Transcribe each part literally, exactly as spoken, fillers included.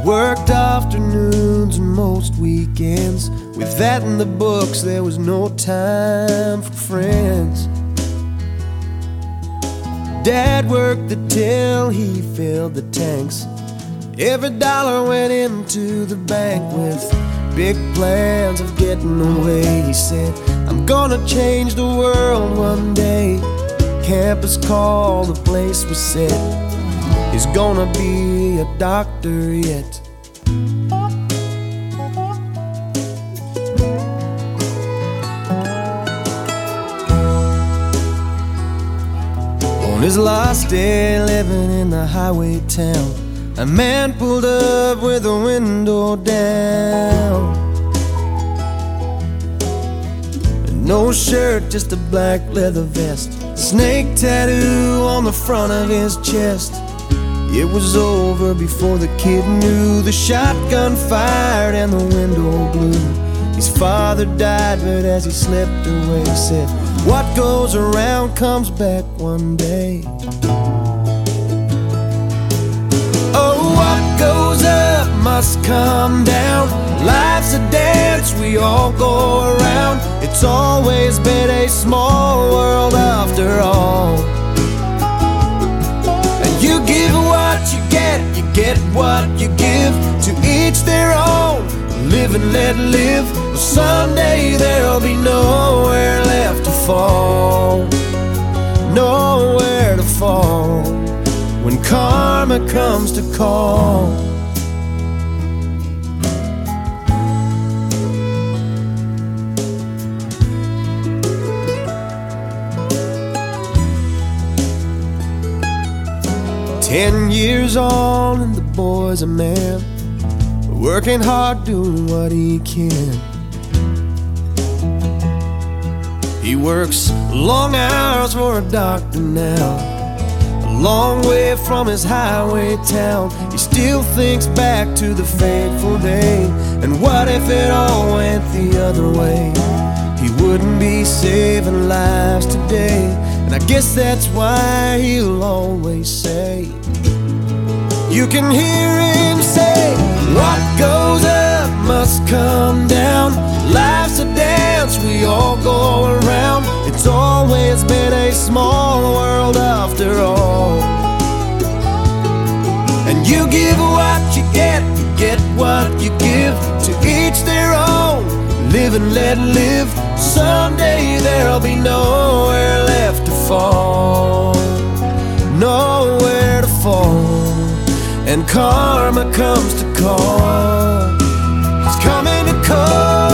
Worked afternoons and most weekends. With that in the books, there was no time for friends. Dad worked the till, he filled the tanks. Every dollar went into the bank with big plans of getting away. He said, I'm gonna change the world one day. Campus call, the place was set. He's gonna be a doctor yet. On his last day living in the highway town, a man pulled up with the window down. No shirt, just a black leather vest, snake tattoo on the front of his chest. It was over before the kid knew. The shotgun fired and the window blew. His father died, but as he slipped away, he said, what goes around comes back one day. Oh, what goes up must come down. Life's a dance, we all go around. It's always been a small world after all. And you give what you get, you get what you give. To each their own, live and let live. Someday there'll be nowhere left to fall, nowhere to fall, when karma comes to call. Ten years on and the boy's a man, working hard, doing what he can. He works long hours for a doctor now, a long way from his highway town. He still thinks back to the fateful day, and what if it all went the other way? He wouldn't be saving lives today, and I guess that's why he'll always say, you can hear him say, what goes up must come down. Life's a dance, we all go around. It's always been a small world after all. And you give what you get, you get what you give. To each their own, live and let live. Someday there'll be nowhere left to fall, nowhere to fall, and karma comes to call. It's coming to call.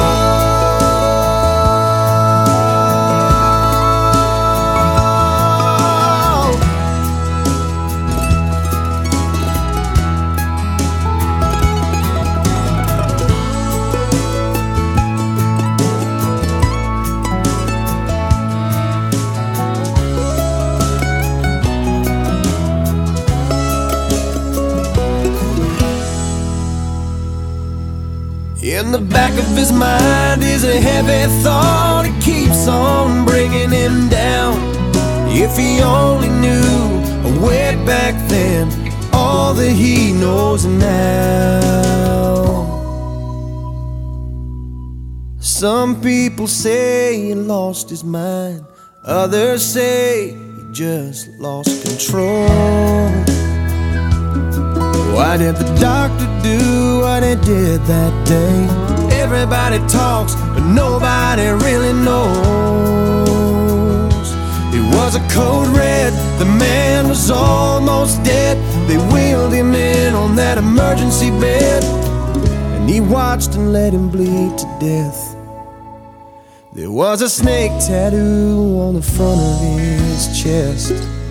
In the back of his mind is a heavy thought. It keeps on bringing him down. If he only knew way back then all that he knows now. Some people say he lost his mind, others say he just lost control. Why did the doctor do what he did that day? Everybody talks, but nobody really knows. It was a code red, the man was almost dead. They wheeled him in on that emergency bed, and he watched and let him bleed to death. There was a snake tattoo on the front of his chest.